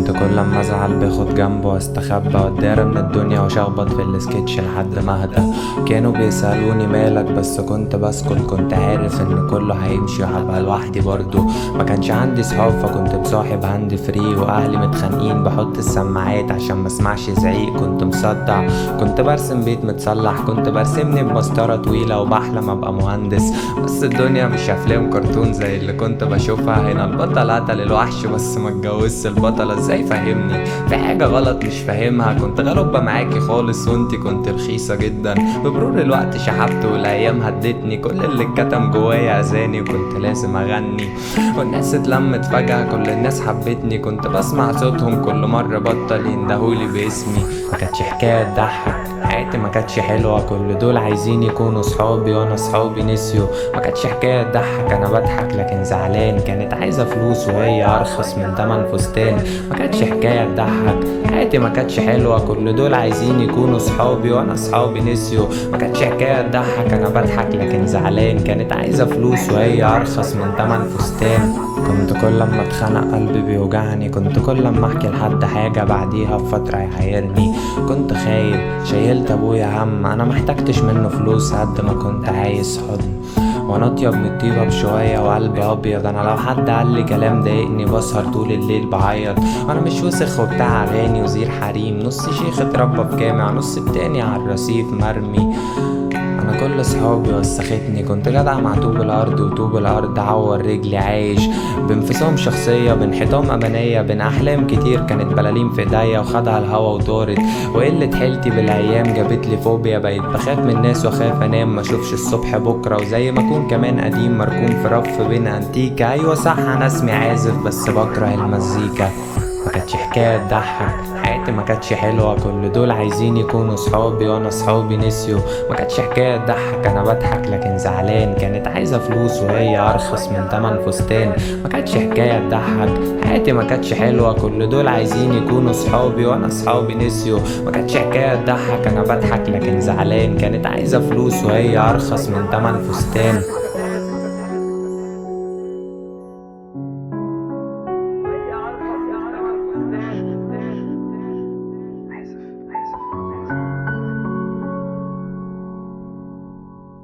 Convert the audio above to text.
كنت كل ما ازعل باخد جنبه واستخبى واتدارى من الدنيا واشخبط في السكتش لحد ما اهدى. كانوا بيسألوني مالك بس كنت بسكت، كنت عارف ان كله هيمشي وهبقى لوحدي برضه. ما كانش عندي صحاب فكنت بصاحب عندي فري، واهلي متخانقين بحط السماعات عشان ما اسمعش زعيق. كنت مصدع، كنت برسم بيت متصلح، كنت برسمني بمسطرة طويلة وبحلم ابقى مهندس. بس الدنيا مش افلام كرتون زي اللي كنت بشوفها. هنا البطل قتل الوحش بس ما اتجوزش البطلة. ازاي فهمني في حاجة غلط مش فاهمها؟ كنت غلوبة معاكي خالص وانتي كنت رخيصة جدا. بمرور الوقت شحبت والايام هدتني، كل اللي اتكتم جوايا اذاني وكنت لازم اغني. والناس اتلمت فجأة، كل الناس حبتني، كنت بسمع صوتهم كل مرة بطل يندهولي باسمي. ما كانتش حكاية تضحك، حياتي ما كانتش حلوة، كل دول عايزين يكونوا صحابي وانا صحابي نسيوا. ما كانتش حكاية تضحك، انا بضحك لكن زعلان، كانت عايزة فلوس وهي ارخص من تمن فستان. ما كانتش حكاية تضحك، حياتي ما كانتش حلوة، كل دول عايزين يكونوا صحابي وانا صحابي نسيوا. ما كانتش حكاية تضحك، انا بضحك لكن زعلان، كانت عايزة فلوس وهي ارخص من تمن فستان. كنت كل ما اتخنق قلبي بيوجعني، كنت كل ما احكي لحد حاجة بعديها بفترة يحيرني. كنت خايب، شيلت ابويا هم، انا محتاجتش منه فلوس قد ما كنت عايز حضن. وانا اطيب من الطيبة بشوية وقلبي ابيض، انا لو حد قال لي كلام ضايقني بسهر طول الليل بعيط. انا مش وسخ وبتاع اغاني وزير حريم، نص شيخ اتربى في جامع، نص التاني على الرصيف مرمي. انا كل صحابي وسختني، كنت جدع مع طوب الارض وطوب الارض عور رجلي. عايش بانفصام شخصية، بين حيطان امانية، بين احلام كتير كانت بلالين في ايديا وخدها الهوا وطارت. وقلة حيلتي بالايام جابتلي فوبيا، بقيت بخاف من الناس واخاف انام ما اشوفش الصبح بكرة. وزي ما اكون كمان قديم مركون في رف بين انتيكا. ايوه صح انا اسمي عازف بس بكره المزيكا. ما كانتش حكاية تضحك، حياتي ما كانتش حلوة، كل دول عايزين يكونوا صحابي وانا صحابي نسيوا. ما كانتش حكاية تضحك، انا بضحك لكن زعلان، كانت عايزة فلوس وهي ارخص من تمن فستان. ما كانتش حكاية تضحك، حياتي ما كانتش حلوة، كل دول عايزين يكونوا صحابي وانا صحابي نسيوا. ما كانتش حكاية تضحك، انا بضحك لكن زعلان، كانت عايزة فلوس وهي ارخص من تمن فستان.